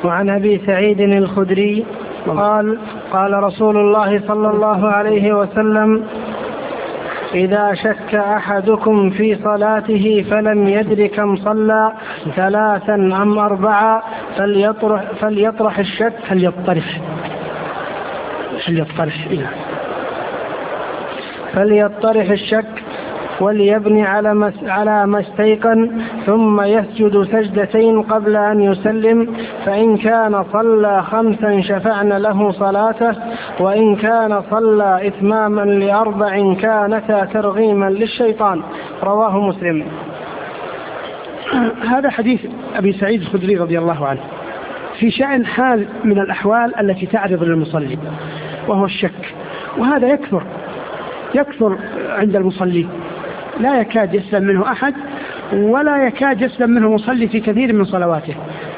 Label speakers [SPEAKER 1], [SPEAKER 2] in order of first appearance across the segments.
[SPEAKER 1] وعن أبي سعيد الخدري قال قال رسول الله صلى الله عليه وسلم: إذا شك أحدكم في صلاته فلم يدر كم صلى 3 أم 4 فليطرح الشك فليطرح الشك وليبني على ما استيقن، ثم يسجد سجدتين قبل أن يسلم، فإن كان صلى 5 شفعن له صلاته، وإن كان صلى إتماما ل4 كانتا ترغيما للشيطان. رواه مسلم.
[SPEAKER 2] هذا حديث أبي سعيد الخدري رضي الله عنه في شأن حال من الأحوال التي تعرض للمصلي، وهو الشك، وهذا يكثر عند المصلي، لا يكاد يسلم منه أحد ولا يكاد يسلم منه مصلي في كثير من صلواته.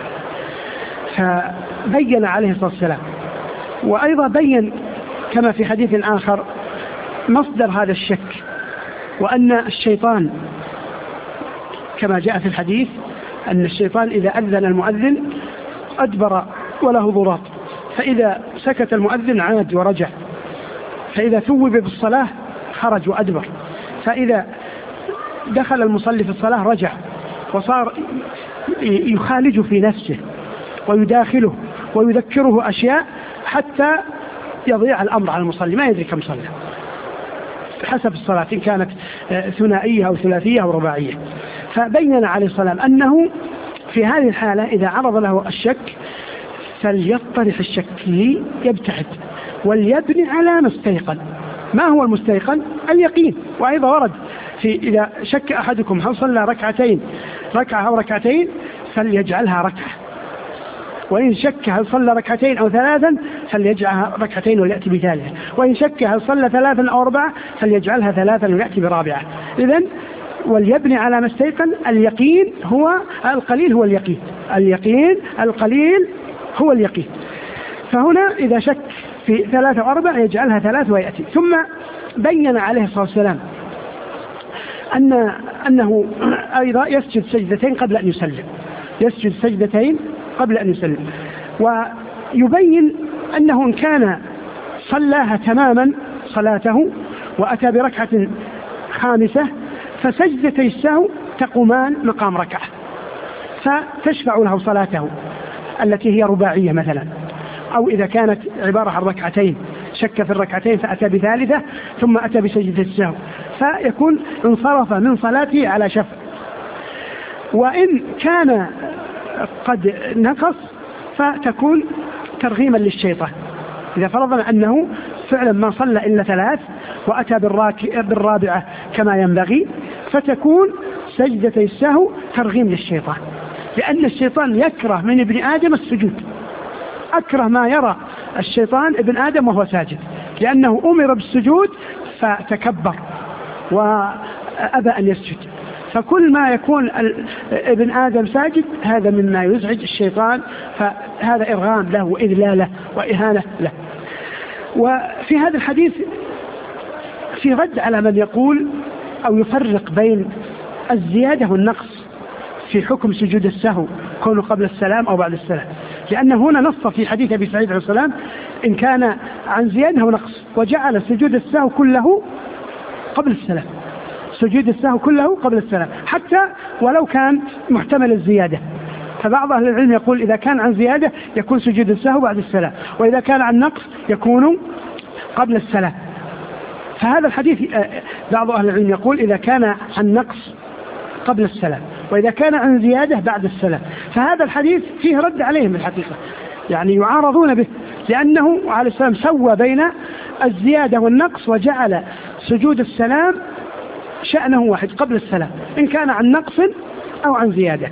[SPEAKER 2] فبين عليه الصلاة والسلام، وأيضا بين كما في حديث آخر مصدر هذا الشك، وأن الشيطان كما جاء في الحديث أن الشيطان إذا أذن المؤذن أدبر وله ضراط، فإذا سكت المؤذن عاد ورجع، فإذا ثوب بالصلاة خرج وأدبر، فإذا دخل المصلي في الصلاة رجع، وصار يخالج في نفسه ويداخله ويذكره أشياء حتى يضيع الأمر على المصلي، ما يدري كم صلى حسب الصلاة إن كانت ثنائية أو ثلاثية أو رباعية. فبين عليه الصلاة والسلام أنه في هذه الحالة إذا عرض له الشك فليطرح الشك، ليبتعد وليبني على ما استيقن. ما هو المستيقن؟ اليقين. وأيضا ورد في إذا شك أحدكم هل صلى ركعة أو ركعتين فليجعلها ركعة، وإن شك هل صلى 2 أو 3 فليجعلها 2 وليأتي بثالثة، وإن شك هل صلى 3 أو 4 فليجعلها 3 وليأتي برابعة. إذن وليبني على ما استيقن. اليقين هو القليل، هو اليقين، القليل هو اليقين. فهنا إذا شك في 3 أو 4 يجعلها 3 ويأتي. ثم بين عليه الصلاة والسلام أنه أيضا يسجد سجدتين قبل أن يسلم، ويبين أنه إن كان صلاها تماما صلاته وأتى بركعة 5 فسجدتي السهو تقومان مقام ركعة، فتشفع له صلاته التي هي رباعية مثلا، أو إذا كانت عبارة عن 2 شك في 2 فأتى بثالثة ثم أتى بسجدة السهو، فيكون انصرف من صلاته على شفع. وإن كان قد نقص فتكون ترغيما للشيطان. إذا فرضنا أنه فعلا ما صلى إلا 3 وأتى بالرابعة كما ينبغي، فتكون سجدتي السهو ترغيم للشيطان، لأن الشيطان يكره من ابن آدم السجود، أكره ما يرى الشيطان ابن آدم وهو ساجد، لأنه أمر بالسجود فتكبر وأبى أن يسجد. فكل ما يكون ابن آدم ساجد هذا مما يزعج الشيطان، فهذا إرغام له وإذلاله وإهانة له. وفي هذا الحديث في رد على من يقول أو يفرق بين الزيادة والنقص في حكم سجود السهو، كونه قبل السلام أو بعد السلام، لأنه هنا نص في حديث أبي سعيد عليه السلام إن كان عن زيادة ونقص، وجعل سجود السهو كله قبل السلام، سجود السهو كله قبل السلام حتى ولو كان محتمل الزيادة. فبعض أهل العلم يقول إذا كان عن زيادة يكون سجود السهو بعد السلام، وإذا كان عن نقص يكون قبل السلام. فهذا الحديث بعض أهل العلم يقول إذا كان عن نقص قبل السلام، وإذا كان عن زيادة بعد السلام. فهذا الحديث فيه رد عليهم الحقيقة، يعني يعارضون به، لأنه عليه السلام سوى بين الزيادة والنقص وجعل سجود السلام شأنه واحد قبل السلام، إن كان عن نقص أو عن زيادة.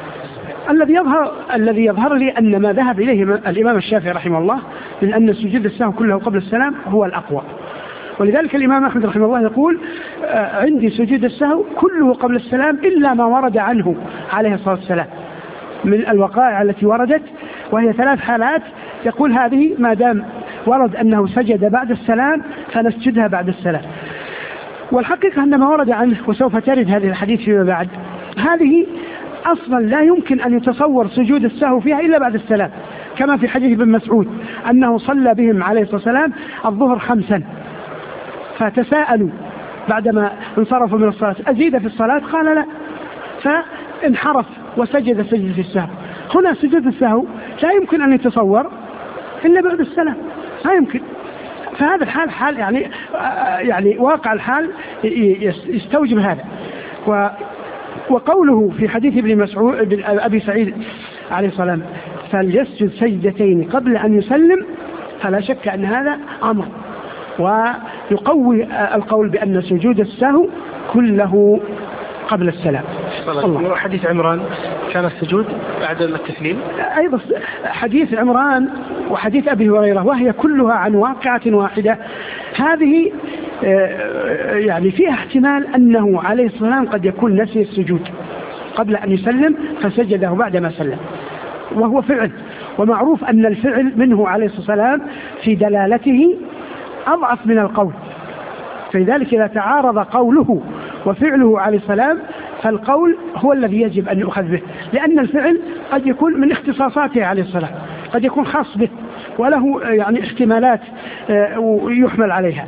[SPEAKER 2] الذي يظهر لي أن ما ذهب إليه الإمام الشافعي رحمه الله من أن سجود السهو كله قبل السلام هو الأقوى. ولذلك الإمام أحمد رحمه الله يقول عندي سجود السهو كله قبل السلام إلا ما ورد عنه عليه الصلاة والسلام من الوقائع التي وردت، وهي 3 حالات، يقول هذه ما دام ورد أنه سجد بعد السلام فنسجدها بعد السلام. والحقيقة أن ما ورد عنه وسوف ترد هذه الحديث فيما بعد، هذه أصلا لا يمكن أن يتصور سجود السهو فيها إلا بعد السلام، كما في حديث ابن مسعود أنه صلى بهم عليه الصلاة والسلام الظهر 5، فتساءلوا بعدما انصرفوا من الصلاة أزيد في الصلاة؟ قال لا، فانحرف وسجد سجدة السهو. هنا سجدة السهو لا يمكن أن يتصور إلا بعد السلام، لا يمكن. فهذا الحال حال يعني واقع الحال يستوجب هذا. وقوله في حديث ابن مسعود أبي سعيد عليه السلام فليسجد سجدتين قبل أن يسلم، فلا شك أن هذا أمر، ويقوي القول بأن سجود السهو كله قبل السلام.
[SPEAKER 1] الله. حديث عمران كان السجود بعد التسليم.
[SPEAKER 2] أيضا حديث عمران وحديث أبي هريرة وهي كلها عن واقعة واحدة، هذه يعني فيها احتمال أنه عليه الصلاة والسلام قد يكون نسي السجود قبل أن يسلم فسجده بعدما سلم، وهو فعل، ومعروف أن الفعل منه عليه الصلاة والسلام في دلالته أضعف من القول، فلذلك إذا تعارض قوله وفعله عليه السلام فالقول هو الذي يجب أن يؤخذ به، لأن الفعل قد يكون من اختصاصاته عليه السلام، قد يكون خاص به وله يعني احتمالات يحمل عليها.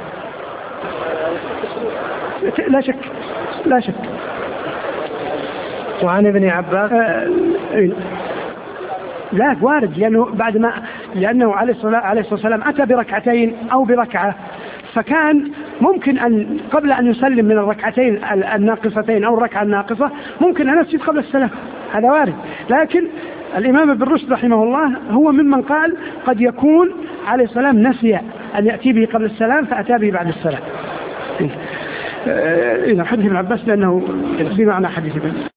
[SPEAKER 2] لا شك لا شك.
[SPEAKER 1] وعن ابن عباس
[SPEAKER 2] لا وارد، لأنه عليه الصلاة والسلام أتى بركعتين أو بركعة، فكان ممكن أن قبل أن يسلم من الركعتين الناقصتين أو الركعة الناقصة ممكن أن يسجد قبل السلام، هذا وارد. لكن الإمام ابن رشد رحمه الله هو ممن قال قد يكون عليه السلام نسي أن يأتي به قبل السلام فأتى به بعد السلام. إذا حديث ابن عباس لأنه بمعنى حديث ابن